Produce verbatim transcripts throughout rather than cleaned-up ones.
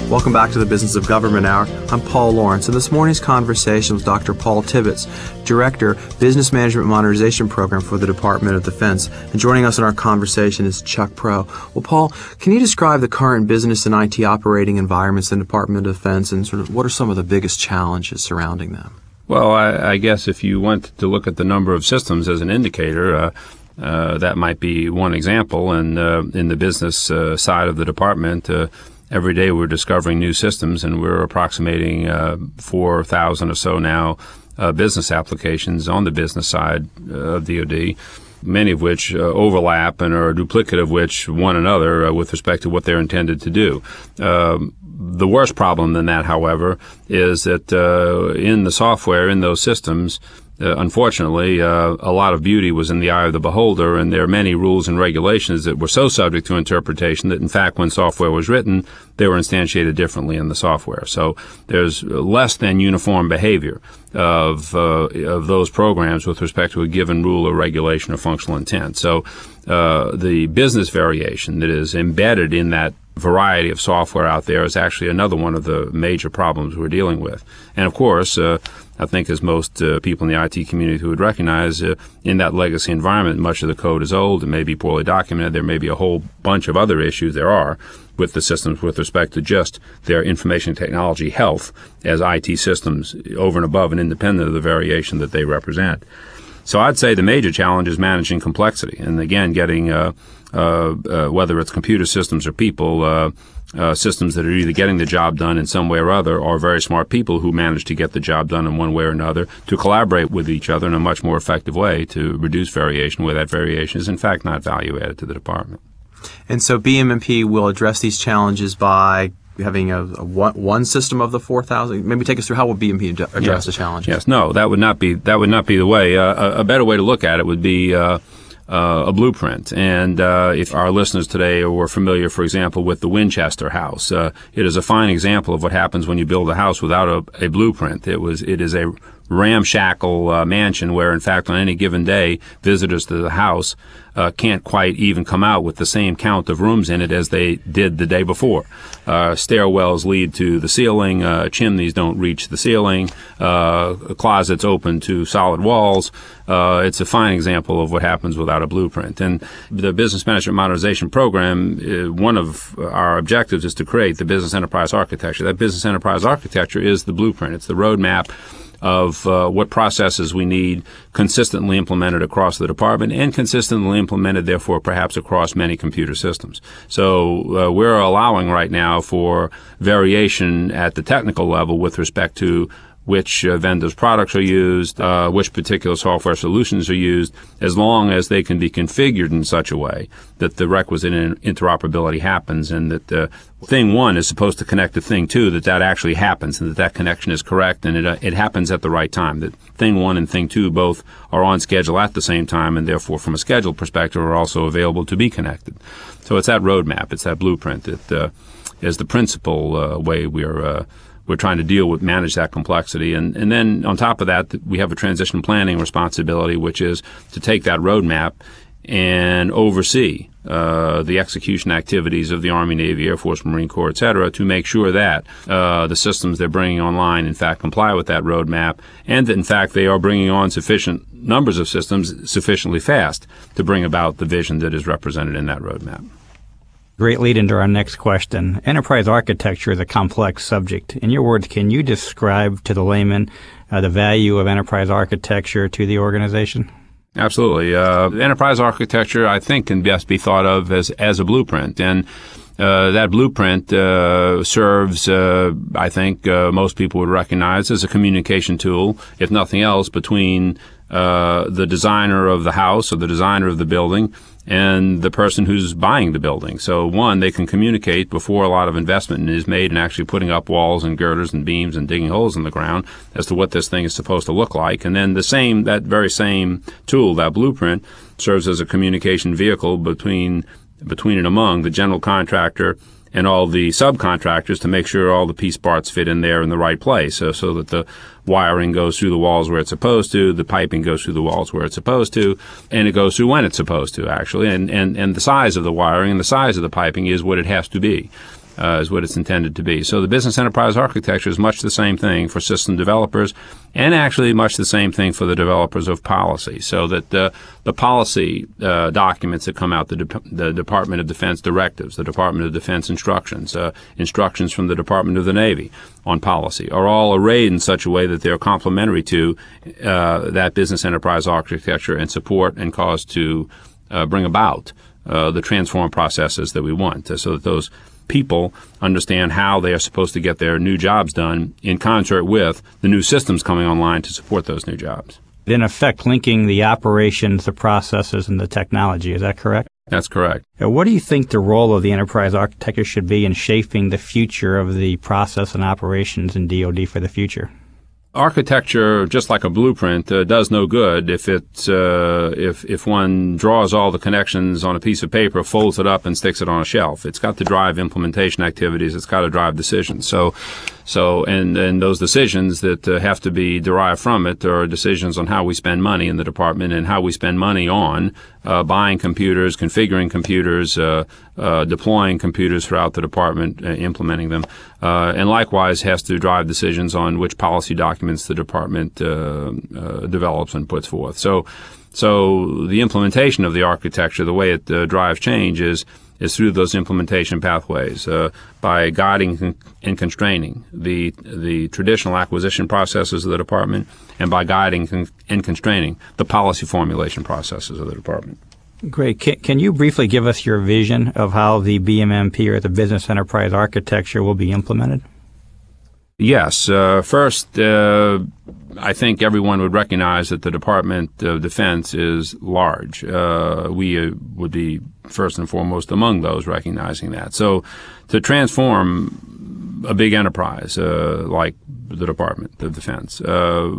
Welcome back to the Business of Government Hour. I'm Paul Lawrence, and this morning's conversation with Doctor Paul Tibbets, Director, Business Management Modernization Program for the Department of Defense. And joining us in our conversation is Chuck Prow. Well, Paul, can you describe the current business and I T operating environments in the Department of Defense, and sort of what are some of the biggest challenges surrounding them? Well, I, I guess if you went to look at the number of systems as an indicator, uh, uh, that might be one example. And uh, in the business uh, side of the department, uh, every day we're discovering new systems, and we're approximating uh, four thousand or so now uh, business applications on the business side uh, of D O D, many of which uh, overlap and are duplicative of which one another uh, with respect to what they're intended to do. Um, the worst problem than that, however, is that uh, in the software, in those systems, Uh, unfortunately, uh, a lot of beauty was in the eye of the beholder, and there are many rules and regulations that were so subject to interpretation that, in fact, when software was written, they were instantiated differently in the software. So there's less than uniform behavior of uh, of those programs with respect to a given rule or regulation or functional intent. So uh, the business variation that is embedded in that variety of software out there is actually another one of the major problems we're dealing with. And, of course, uh, I think as most uh, people in the I T community would recognize, uh, in that legacy environment, much of the code is old and may be poorly documented. There may be a whole bunch of other issues there are with the systems with respect to just their information technology health as I T systems over and above and independent of the variation that they represent. So I'd say the major challenge is managing complexity. And, again, getting uh, uh, uh, whether it's computer systems or people, uh, uh, systems that are either getting the job done in some way or other, or very smart people who manage to get the job done in one way or another, to collaborate with each other in a much more effective way to reduce variation where that variation is, in fact, not value added to the department. And so B M M P will address these challenges by having a, a one, one system of the four thousand. Maybe take us through how will B M P address yes. the challenges? Yes, no, that would not be that would not be the way. Uh, a, a better way to look at it would be uh, uh, a blueprint. And uh, if our listeners today were familiar, for example, with the Winchester House, uh, it is a fine example of what happens when you build a house without a, a blueprint. It was it is a ramshackle uh, mansion where, in fact, on any given day, visitors to the house uh, can't quite even come out with the same count of rooms in it as they did the day before. Uh, stairwells lead to the ceiling. Uh, chimneys don't reach the ceiling. Uh, closets open to solid walls. Uh, it's a fine example of what happens without a blueprint. And the Business Management Modernization Program, uh, one of our objectives is to create the business enterprise architecture. That business enterprise architecture is the blueprint. It's the roadmap of uh, what processes we need consistently implemented across the department and consistently implemented, therefore, perhaps across many computer systems. So uh, we're allowing right now for variation at the technical level with respect to which uh, vendors' products are used, uh, which particular software solutions are used, as long as they can be configured in such a way that the requisite interoperability happens and that uh, thing one is supposed to connect to thing two, that that actually happens and that that connection is correct and it, uh, it happens at the right time, that thing one and thing two both are on schedule at the same time and therefore from a schedule perspective are also available to be connected. So it's that roadmap, it's that blueprint that uh, is the principal uh, way we're uh, We're trying to deal with, manage that complexity. And, and then on top of that, we have a transition planning responsibility, which is to take that roadmap and oversee uh, the execution activities of the Army, Navy, Air Force, Marine Corps, et cetera, to make sure that uh, the systems they're bringing online, in fact, comply with that roadmap, and that, in fact, they are bringing on sufficient numbers of systems sufficiently fast to bring about the vision that is represented in that roadmap. Great lead into our next question. Enterprise architecture is a complex subject. In your words, can you describe to the layman uh, the value of enterprise architecture to the organization? Absolutely. Uh, enterprise architecture, I think, can best be thought of as, as a blueprint. And uh, that blueprint uh, serves, uh, I think, uh, most people would recognize as a communication tool, if nothing else, between uh, the designer of the house or the designer of the building and the person who's buying the building. So, one, they can communicate before a lot of investment is made in actually putting up walls and girders and beams and digging holes in the ground as to what this thing is supposed to look like. And then the same, that very same tool, that blueprint, serves as a communication vehicle between between and among the general contractor and all the subcontractors to make sure all the piece parts fit in there in the right place, so, so that the wiring goes through the walls where it's supposed to, the piping goes through the walls where it's supposed to, and it goes through when it's supposed to, actually. And, and, and the size of the wiring and the size of the piping is what it has to be. uh, is what it's intended to be. So the business enterprise architecture is much the same thing for system developers, and actually much the same thing for the developers of policy. So that the the policy uh, documents that come out, the, De- the Department of Defense directives, the Department of Defense instructions, uh, instructions from the Department of the Navy on policy, are all arrayed in such a way that they're complementary to uh, that business enterprise architecture and support and cause to uh, bring about uh, the transform processes that we want, uh, so that those people understand how they are supposed to get their new jobs done in concert with the new systems coming online to support those new jobs. In effect, linking the operations, the processes, and the technology. Is that correct? That's correct. What do you think the role of the enterprise architecture should be in shaping the future of the process and operations in D O D for the future? Architecture, just like a blueprint, uh, does no good if it uh, if if one draws all the connections on a piece of paper, folds it up, and sticks it on a shelf. It's got to drive implementation activities. It's got to drive decisions. So, so and and those decisions that uh, have to be derived from it are decisions on how we spend money in the department and how we spend money on uh, buying computers, configuring computers, uh, uh, deploying computers throughout the department, uh, implementing them, uh, and likewise has to drive decisions on which policy documents the department uh, uh, develops and puts forth. So, so the implementation of the architecture, the way it uh, drives change, is is through those implementation pathways, uh, by guiding and constraining the the traditional acquisition processes of the department, and by guiding and constraining the policy formulation processes of the department. Great. Can, can you briefly give us your vision of how the B M M P, or the Business Enterprise Architecture, will be implemented? Yes. Uh, first, uh, I think everyone would recognize that the Department of Defense is large. Uh, we uh, would be first and foremost among those recognizing that. So to transform a big enterprise uh, like the Department of Defense, uh,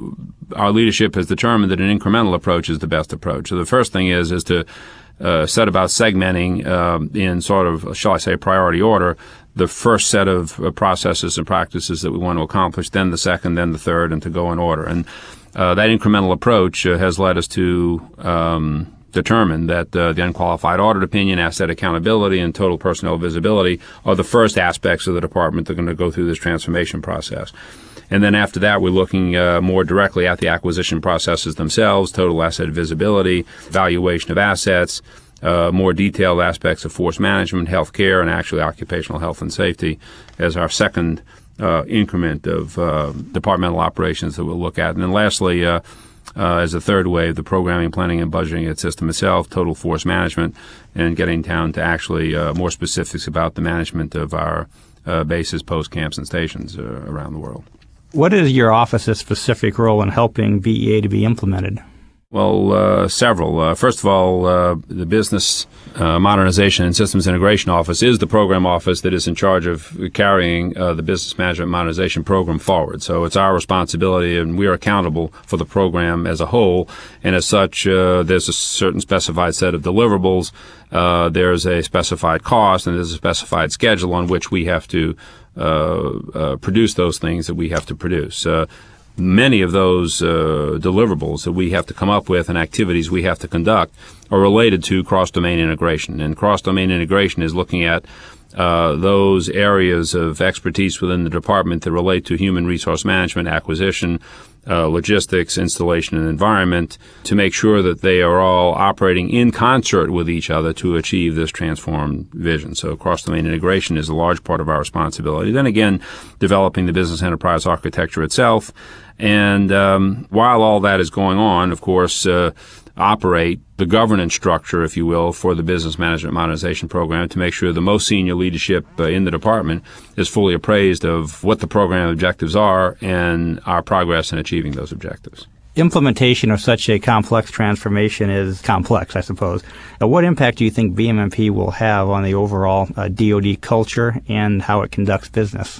our leadership has determined that an incremental approach is the best approach. So the first thing is is to uh, set about segmenting um, in sort of, shall I say, priority order, the first set of uh, processes and practices that we want to accomplish, then the second, then the third, and to go in order. And uh, that incremental approach uh, has led us to um, determine that uh, the unqualified audit opinion, asset accountability, and total personnel visibility are the first aspects of the department that are going to go through this transformation process. And then after that, we're looking uh, more directly at the acquisition processes themselves, total asset visibility, valuation of assets, Uh, more detailed aspects of force management, health care, and actually occupational health and safety as our second uh, increment of uh, departmental operations that we'll look at. And then lastly, uh, uh, as a third wave, the programming, planning, and budgeting system itself, total force management, and getting down to actually uh, more specifics about the management of our uh, bases, post camps, and stations uh, around the world. What is your office's specific role in helping B E A to be implemented? Well, uh, several. Uh, first of all, uh, the Business uh, Modernization and Systems Integration Office is the program office that is in charge of carrying uh, the Business Management Modernization Program forward. So it's our responsibility, and we are accountable for the program as a whole. And as such, uh, there's a certain specified set of deliverables. Uh, there's a specified cost, and there's a specified schedule on which we have to uh, uh, produce those things that we have to produce. Uh, Many of those uh, deliverables that we have to come up with and activities we have to conduct are related to cross-domain integration. And cross-domain integration is looking at uh, those areas of expertise within the department that relate to human resource management, acquisition, uh, logistics, installation, and environment, to make sure that they are all operating in concert with each other to achieve this transformed vision. So cross-domain integration is a large part of our responsibility. Then again, developing the business enterprise architecture itself. And um, while all that is going on, of course, uh, operate the governance structure, if you will, for the Business Management Modernization Program to make sure the most senior leadership uh, in the department is fully appraised of what the program objectives are and our progress in achieving those objectives. Implementation of such a complex transformation is complex, I suppose. Uh, what impact do you think B M M P will have on the overall uh, D O D culture and how it conducts business?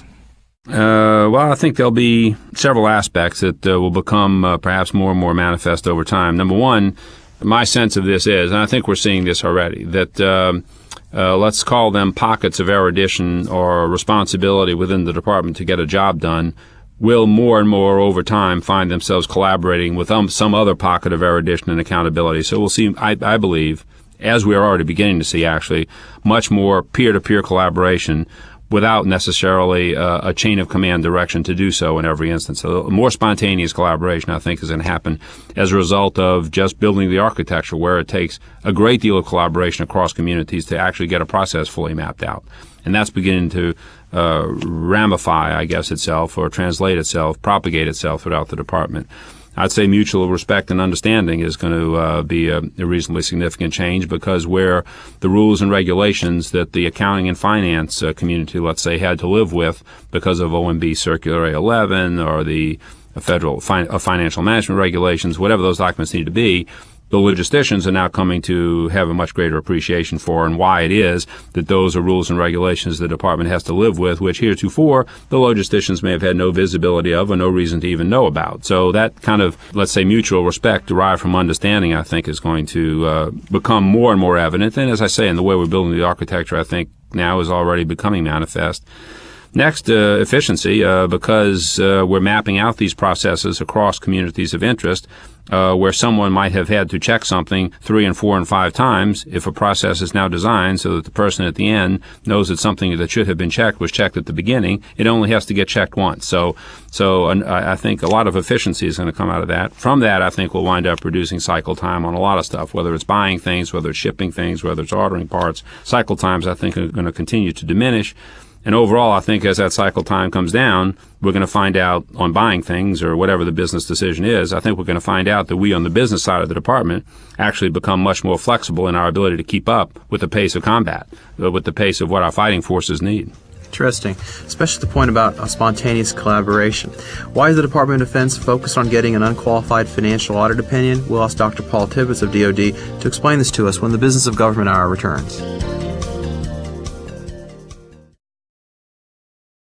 Uh, well, I think there'll be several aspects that uh, will become uh, perhaps more and more manifest over time. Number one, my sense of this is, and I think we're seeing this already, that um, uh, let's call them pockets of erudition or responsibility within the department to get a job done will more and more over time find themselves collaborating with um, some other pocket of erudition and accountability. So we'll see, I, I believe, as we are already beginning to see, actually, much more peer-to-peer collaboration without necessarily uh, a chain of command direction to do so in every instance. So more spontaneous collaboration, I think, is going to happen as a result of just building the architecture, where it takes a great deal of collaboration across communities to actually get a process fully mapped out. And that's beginning to uh, ramify, I guess, itself, or translate itself, propagate itself throughout the department. I'd say mutual respect and understanding is going to uh, be a, a reasonably significant change, because where the rules and regulations that the accounting and finance uh, community, let's say, had to live with because of O M B Circular A eleven or the federal fin- uh, financial management regulations, whatever those documents need to be, the logisticians are now coming to have a much greater appreciation for, and why it is that those are rules and regulations the department has to live with, which heretofore the logisticians may have had no visibility of or no reason to even know about. So that kind of, let's say, mutual respect derived from understanding, I think, is going to uh, become more and more evident. And as I say, in the way we're building the architecture, I think now is already becoming manifest. Next, uh, efficiency, uh, because uh, we're mapping out these processes across communities of interest, uh, where someone might have had to check something three and four and five times. If a process is now designed so that the person at the end knows that something that should have been checked was checked at the beginning, it only has to get checked once. So, so uh, I think a lot of efficiency is going to come out of that. From that, I think we'll wind up reducing cycle time on a lot of stuff, whether it's buying things, whether it's shipping things, whether it's ordering parts. Cycle times, I think, are going to continue to diminish. And overall, I think as that cycle time comes down, we're going to find out on buying things or whatever the business decision is, I think we're going to find out that we on the business side of the department actually become much more flexible in our ability to keep up with the pace of combat, with the pace of what our fighting forces need. Interesting, especially the point about uh, spontaneous collaboration. Why is the Department of Defense focused on getting an unqualified financial audit opinion? We'll ask Doctor Paul Tibbets of D O D to explain this to us when the Business of Government Hour returns.